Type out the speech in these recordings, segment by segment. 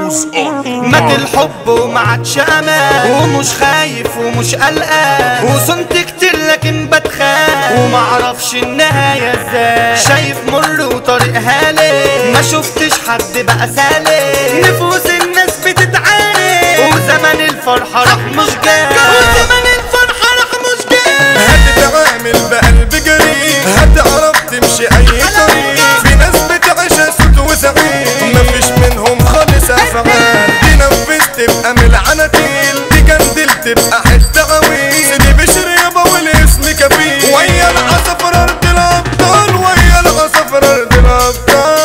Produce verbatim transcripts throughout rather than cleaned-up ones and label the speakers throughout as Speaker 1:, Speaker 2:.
Speaker 1: رموز
Speaker 2: مات الحب وما عادش امان، ومش خايف ومش قلقان، وصنت كتير لكن بتخاف ومعرفش النهاية ازاي. شايف مر وطريق هالي، ما شفتش حد بقى سالي، نفوس الناس بتتعاني وزمن الفرحة راح مش جاي، وزمن الفرحة راح مش جاي.
Speaker 1: هتتعامل بقلب جريء، هتعرف تمشي اي طريق. في ناس بتعيش صوت وزعيق، مفيش منهم خالص افعال. تنفذ تبقى من العناتيل، تجندل تبقى حتة عويل. سيدي بشر يابا والاسم كبير، ويا العصفر ارض الابطال، ويا العصفر ارض الابطال.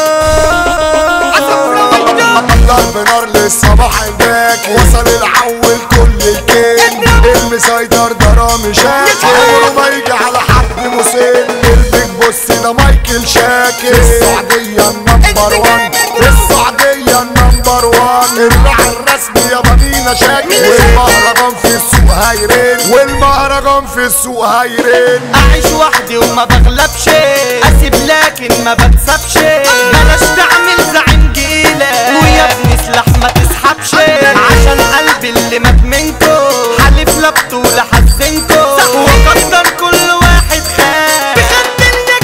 Speaker 3: ضرب نار للصباح الباكي، وصل العول كل الكيل. المسيطر ده رامي شاكي، عمره ما يجي على حد مسن. البيج بص ده مايكل شاكي، السعودية النمبر وان، السعودية النمبر وان. الراعي الرسمي يا بنينا شاكي، والمهرجان في السوق هيرن، والمهرجان في السوق هيرن.
Speaker 2: اعيش وحدي وما بغلبش، اسيب لكن ما بكسبش. بلاش تعمل زعيم جيلة، ويا ابني سلاح ما تسحبش. عشان قلبي اللي مات منكو، حلف لا بطولة حزنكو، وقدر كل واحد خان بخد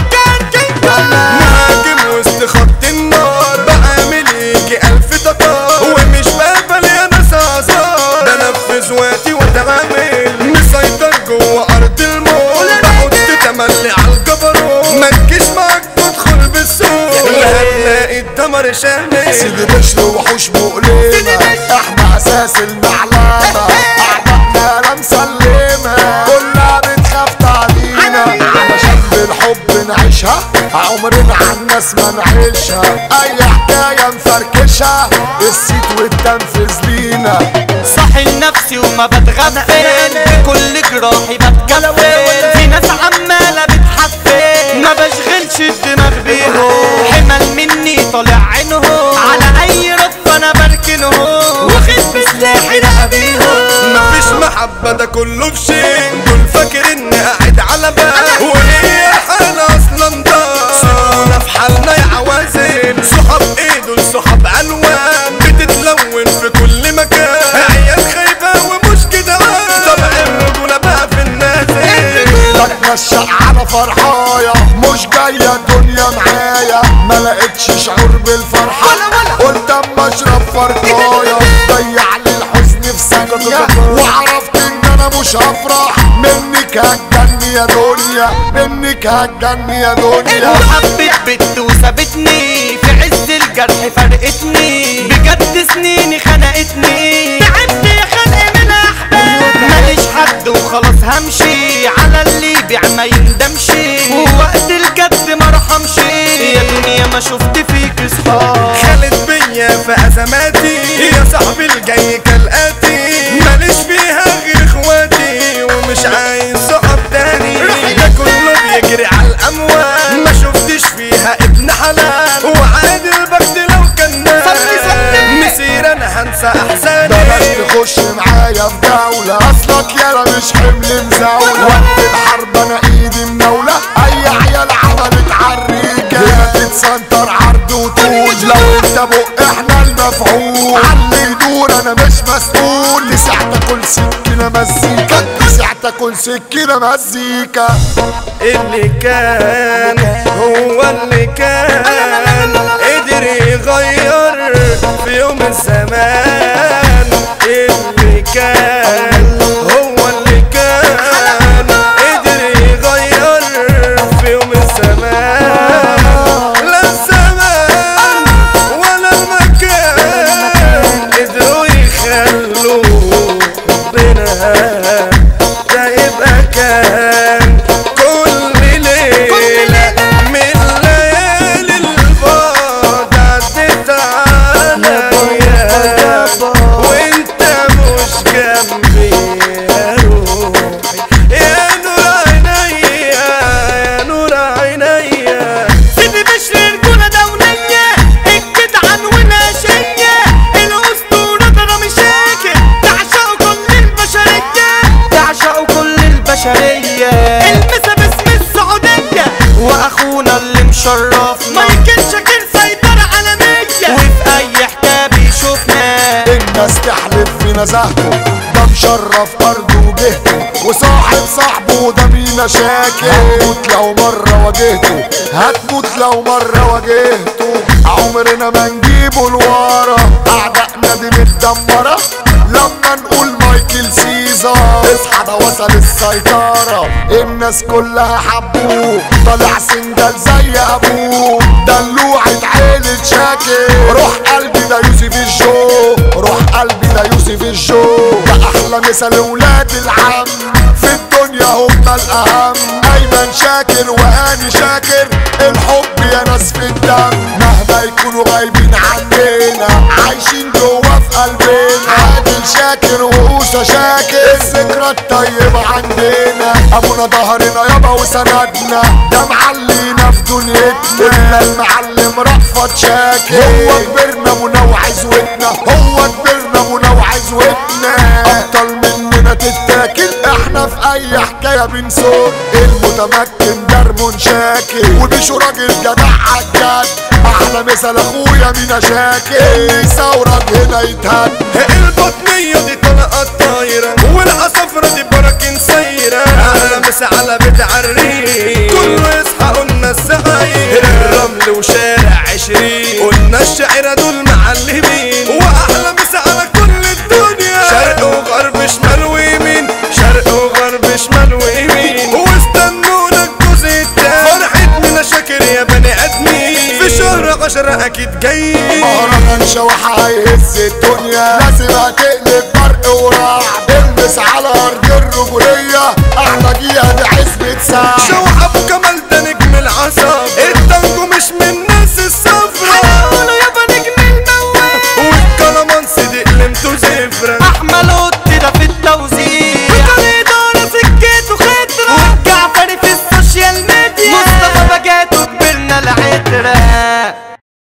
Speaker 2: النجار.
Speaker 1: مهاجم وسط خط النار، بعمل يجي الف تتار، ومش بقبل يا ناس اعذار. بنفذ وقتي واتعامل، مسيطر جوه ارض المول. بحط تملي عالجبروت، متجيش معاك تدخل بالسوق، هتلاقي الدمر شامل.
Speaker 3: سيدي بشر وحوش مؤلمة، احنا اساس المعلمة. اعدائنا لا مسلمة، كلها بتخاف تعدينا. علشان بالحب نعيشها، عمرنا عالناس ما نعيشها. اي حكاية نفركشها، الصيت والتنفيذ لينا.
Speaker 2: صاحي لنفسي وما بتغفل، بكل جراحي بتكفل. في ناس عمالة بتحفل، ما بشغلش الدماغ بيهم. حمل مني طالع عينهم، على اي رف انا بركنهم، واخد بسلاحي رقبيهم.
Speaker 1: مفيش محبة ده كله في شيء، دول فاكر اني قاعد على بال، وهي حالة اصلا دار. سيبونا في حالنا يا عوازل، صحاب ايه دول صحاب الوان، بتتلون في كل مكان. عيال خايبة ومش كده، طبع الرجولة بقى في النازل.
Speaker 3: بتمشى على فرحايا، مش جاية الدنيا معايا. ما لقيتش شعور بالفرحة، قلت اما اشرب فرقايا. ضيع لي الحزن في ثانية، وعرفت ان انا مش هفرح. منك هتجني يا دنيا، منك هتجني يا دنيا.
Speaker 2: وحبيت بنت وسابتني، في عز الجرح فرقتني. بجد سنيني خنقتني، تعبت يا خلق من احباب. ماليش حد وخلاص همشي، على اللي يبيع ما يندمش. ووقت الجد ما رحمش، يا دنيا ما شفت فيك صحاب.
Speaker 1: خالد بيا في ازماتي، يا صاحبي الجاي كالاتي. ماليش فيها غير اخواتي، ومش عايز صحاب تاني. ده كله بيجري على الاموال، ما شفتش فيها ابن حلال. وعادي البخت لو كان نال، مسير انا هنسى احزاني.
Speaker 3: بلاش تخش معايا في جولة، اصلك يالا مش حمل مزاولة. وقت الحرب انا ايدي منولة، اي عيال عملت عالريكة. هنا تتسنطر عرض وطول، لو انت بق احنا المفعول. عاللي يدور انا مش مسؤول، لساعة اكل سكينة مزيكا، لساعة اكل سكينة مزيكا.
Speaker 1: اللي كان هو اللي كان، قدر يغير في يوم الزمان. اللي كان هو اللي كان، قدر يغير في يوم الزمان. لا الزمان ولا المكان قدروا يخلوا ربنا ده يبقى كان. كل ليلة من ليالي البعد عدت عليا، وانت مش جنبي يا روحي. يا نور عينيا، يا نور عينيا.
Speaker 2: سيدي بشر رجولة دولية، الجدعان والناشية. الأسطورة ده رامي شاكر، تعشقوا كل البشرية، تعشقوا كل البشرية. المسا باسم السعودية، وأخونا اللي مشرفنا مايكل شاكر سيطرة عالمية. وفي أي حكاية بيشوفنا
Speaker 3: نزهته، ده مشرف ارضه وجهته وصاحب صاحبه ده مينا شاكر. هتموت لو مرة واجهته، هتموت لو مرة واجهته، عمرنا ما نجيبه لورا، اعدائنا دي متدمرة لما نقول مايكل سيزر. اصحى ده وصل السيطرة، الناس كلها حبوه، طالع سندل زي ابوه، دلوعة عيلة شاكر. روح قلبي ده يوسف الجو، روح قلبي ده يوسف الجو، ده احلى مثل ولاد العم في الدنيا هما الاهم. ايمن شاكر وهاني شاكر، الحب يا ناس في الدم، مهما يكونوا غايبين عننا عايشين جوا في قلبنا. عادل شاكر وقوسة شاكر، الذكرى الطيبة عندنا، ابونا ظهرنا يابا وسندنا، ده معلينا في دنيتنا. قلنا المعلم رأفت شاكر، هو كبرنا ابونا وعزوتنا، هو كبرنا ابونا وعزوتنا. ابطال مننا تتاكل، احنا في اي حكاية بنسوق، المتمكن درمون شاكر، وبيشو راجل جدع عالجد، احلى مثل اخويا مينا شاكر، ثورك هنا يتهد.
Speaker 1: البطنية دي طلقة طايرة، والعصفرة دي براكين سايرة، احلى مسا على بيت عريق، كله يصحى قلنا السعاير، الرمل وشارع عشرين، قلنا الشاعرة دول معلمين، واحلى مسا على كل الدنيا، شرق وغرب شمال ويمين، شرق وغرب شمال ويمين، واستنونا الجزء التاني، فرحة مينا شاكر يا بني ادمين، في شهر عشرة اكيد جايين.
Speaker 3: مهرجان شوحة هيهز الدنيا، لازم هتقلب برق ورعد، البس على ارض